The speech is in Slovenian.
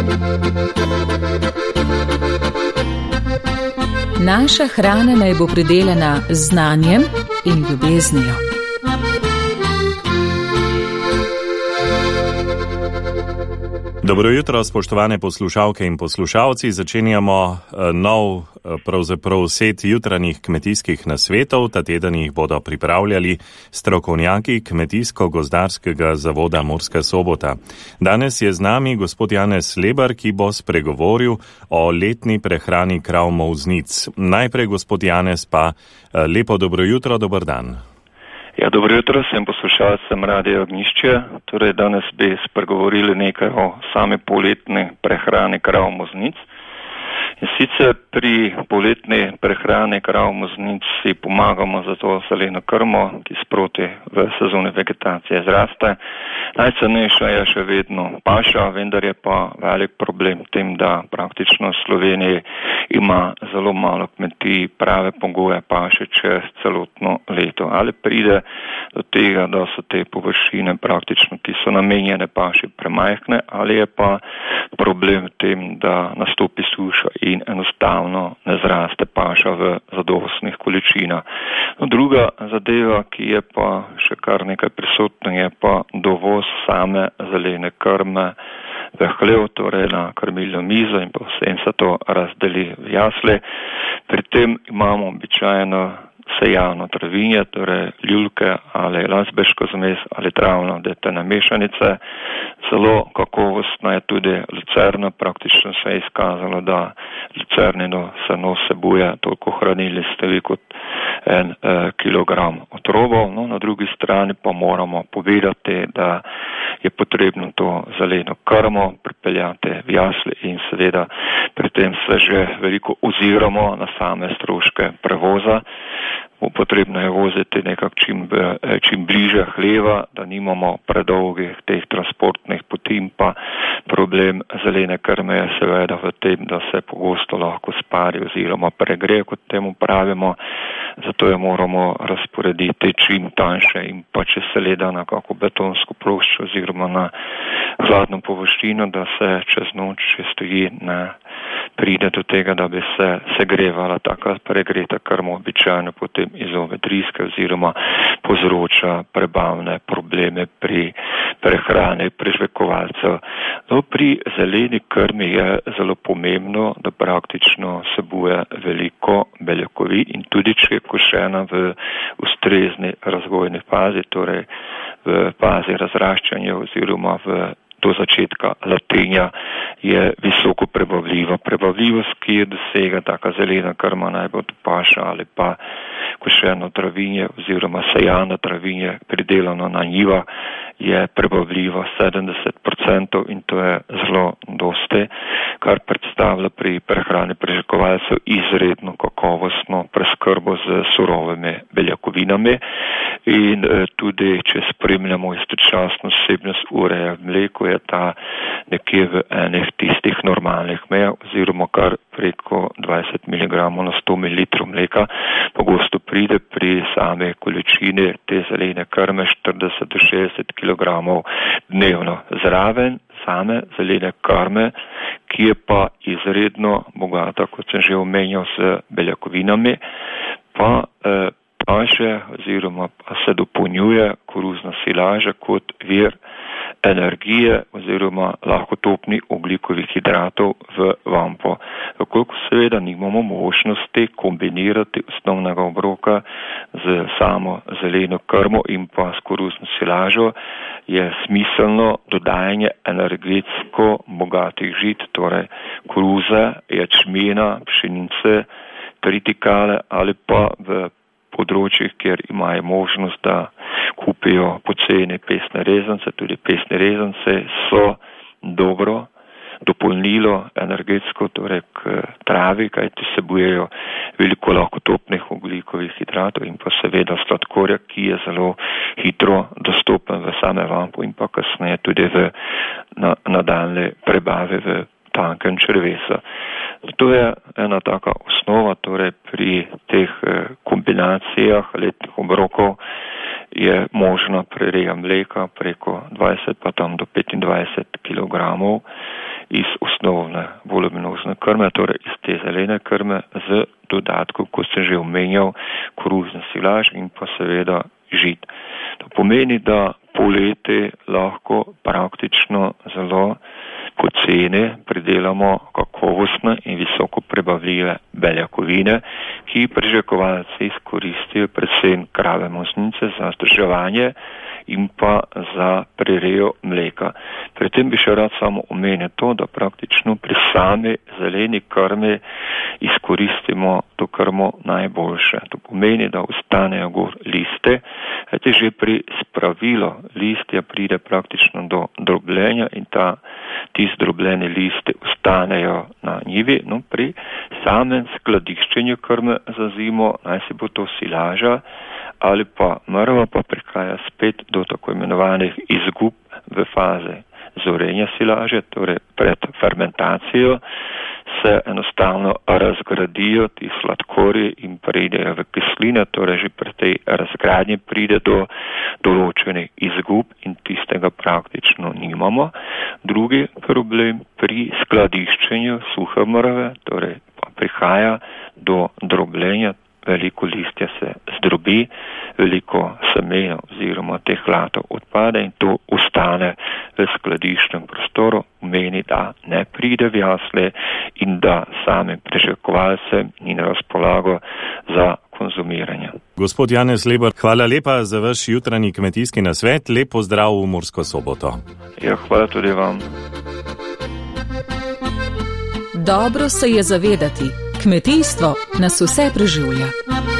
Naša hrana naj bo pridelana z znanjem in ljubeznijo. Dobro jutro, spoštovane poslušalke in poslušalci. Začenjamo nov, pravzaprav set jutranjih kmetijskih nasvetov. Ta teden jih bodo pripravljali strokovnjaki Kmetijsko-gozdarskega zavoda Murska Sobota. Danes je z nami gospod Janez Lebar, ki bo spregovoril o letni prehrani krav molznic. Najprej, gospod Janez, pa lepo dobro jutro, dober dan. Ja, dobro jutro, sem poslušalcem Radia Ognjišče. Torej, danes bi spregovorili nekaj o same poletni prehrani krav molznic. In sicer pri poletni prehrani krav molznic si pomagamo za to zeleno krmo, ki sproti v sezoni vegetacije zraste. Najcenejša je še vedno paša, vendar je pa velik problem v tem, da praktično v Sloveniji ima zelo malo kmetij prave pogoje paše čez celotno leto. Ali pride do tega, da so te površine praktično, ki so namenjene paši, premajhne, ali je pa problem v tem, da nastopi suša in enostavno ne zraste paša v zadostnih količinah. No, druga zadeva, ki je pa še kar nekaj prisotna, je pa dovoz same zelene krme v hlev, torej na krmilno mizo, in pa vsem se to razdeli v jasli. Pri tem imamo običajno sejano travinje, torej ljulke ali lanzbeško zmes ali travno detene mešanice. Zelo kakovostna je tudi lucerna, praktično se je izkazalo, da lucernino seno vsebuje toliko hranilnih snovi kot 1 kilogram otrobov. No, na drugi strani pa moramo povedati, da je potrebno to zeleno krmo pripeljati v jasli in seveda pri tem se že veliko oziramo na same stroške prevoza. Potrebno je voziti nekako čim bliže hleva, da nimamo predolgih teh transportnih poti, in pa problem zelene krme je seveda v tem, da se pogosto lahko spari oziroma pregreje, kot temu pravimo. Zato jo moramo razporediti čim tanjše in pa če se leda na kako betonsko ploščo oziroma na hladno površino, da se čez noč, če stoji, ne pride do tega, da bi se segrevala taka pregreta krma, običajno potem izove driske oziroma povzroča prebavne probleme pri prehrani prežvekovalcev. No, pri zeleni krmi je zelo pomembno, da praktično vsebuje veliko beljakovin in tudi če je košena v ustrezni razvojni fazi, torej v fazi razraščanja oziroma do začetka latenja, je visoko prebavljiva. Prebavljivost, ki je dosega taka zelena krma, naj bo paša ali pa košeno travinje oziroma sejano travinje pridelano na njivah, je prebavljiva 70% in to je zelo dosti, kar predstavlja pri prehrani prežvekovalcev izredno kakovostno preskrbo z surovimi beljakovinami. In tudi, če spremljamo istočasno vsebnost ureja v mleku, je ta nekje v enih tistih normalnih mejah oziroma kar preko 20 mg na 100 ml mleka. Pogosto pride pri same količini te zelene krme 40 do 60 kg dnevno. Zraven same zelene krme, ki je pa izredno bogata, kot sem že omenjal, s beljakovinami, pa paše oziroma pa se dopolnjuje koruzna silaža kot vir energije oziroma lahkotopnih ogljikovih hidratov v vampo. Koliko seveda nimamo možnosti kombinirati osnovnega obroka z samo zeleno krmo in pa s koruzno silažo, je smiselno dodajanje energetsko bogatih žit, torej koruze, ječmena, pšenice, tritikale ali pa v področjih, kjer imajo možnost, da kupijo poceni pesne rezance. Tudi pesne rezance so dobro dopolnilo energetsko, torej k travi, kajti vsebujejo veliko lahkotopnih ogljikovih hidratov in pa seveda sladkorja, ki je zelo hitro dostopen v same vampo in pa kasneje tudi v nadaljne prebave v tankem črevesa. To je ena taka osnova, torej pri teh kombinacijah letnih obrokov je možna prereja mleka preko 20 pa tam do 25 kg iz osnovne voluminozne krme, torej iz te zelene krme z dodatkom, kot sem že omenjal, koruzne silaž in pa seveda žit. To pomeni, da poleti lahko praktično zelo poceni pridelamo kakovostne in visoko prebavljive beljakovine, ki priželjkovalci izkoristijo predvsem krave moznice za vzdrževanje in pa za prirejo mleka. Pri tem bi še rad samo omenil to, da praktično pri sami zeleni krmi izkoristimo to krmo najboljše. To pomeni, da ostanejo gor liste, kajti že pri spravilu listja pride praktično do drobljenja in ti zdrobljeni listi ostanejo na njivi. No, pri samem skladiščenju krme za zimo, naj si bo to silaža ali pa mrva, pa prihaja spet do tako imenovanih izgub v fazi zorenja silaže, torej pred fermentacijo se enostavno razgradijo ti sladkorji in pridejo v kisline, torej že pri tej razgradnji pride do določenih izgub in tistega praktično nimamo. Drugi problem pri skladiščenju suhe mrve, torej pa prihaja do drobljenja, veliko listja se zdrobi, veliko semena oziroma teh latov odpade in to ostane v skladiščnem prostoru, meni, da ne pride v jasle in da samim priželjkovalcem ni na razpolago za konzumiranje. Gospod Janez Lebar, hvala lepa za vaš jutranji kmetijski nasvet. Lep pozdrav v Mursko Soboto. Ja, hvala tudi vam. Dobro se je zavedati, kmetijstvo nas vse preživlja.